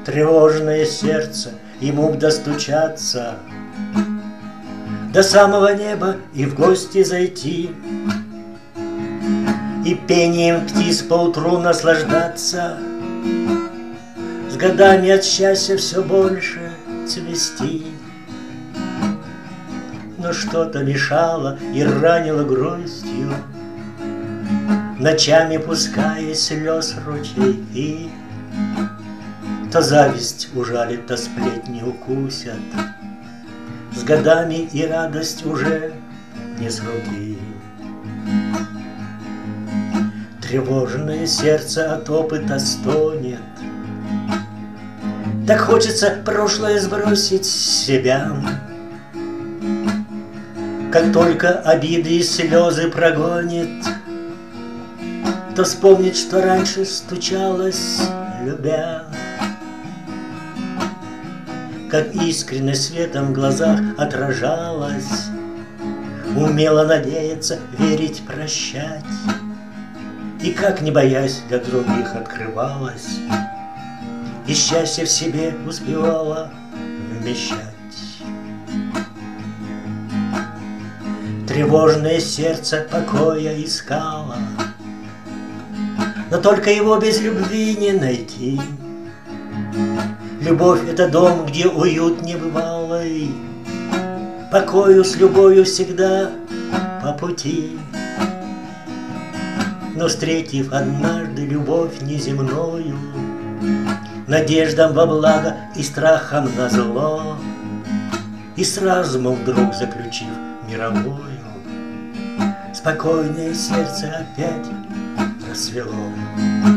Тревожное сердце ему б достучаться до самого неба и в гости зайти, и пением птиц поутру наслаждаться, с годами от счастья все больше цвести. Но что-то мешало и ранило грустью, ночами пуская слез ручейки. То зависть ужалит, то сплетни укусят, с годами и радость уже не с руки. Тревожное сердце от опыта стонет, так хочется прошлое сбросить с себя. Как только обиды и слезы прогонит, то вспомнит, что раньше стучалось, любя. Как искренне светом в глазах отражалась, умела надеяться, верить, прощать, и как, не боясь, для других открывалась, и счастье в себе успевала вмещать. Тревожное сердце покоя искало, но только его без любви не найти. Любовь — это дом, где уют небывалый, покою с любовью всегда по пути. Но встретив однажды любовь неземною, надеждам во благо и страхом назло, и с разумом вдруг заключив мировую, спокойное сердце опять расцвело.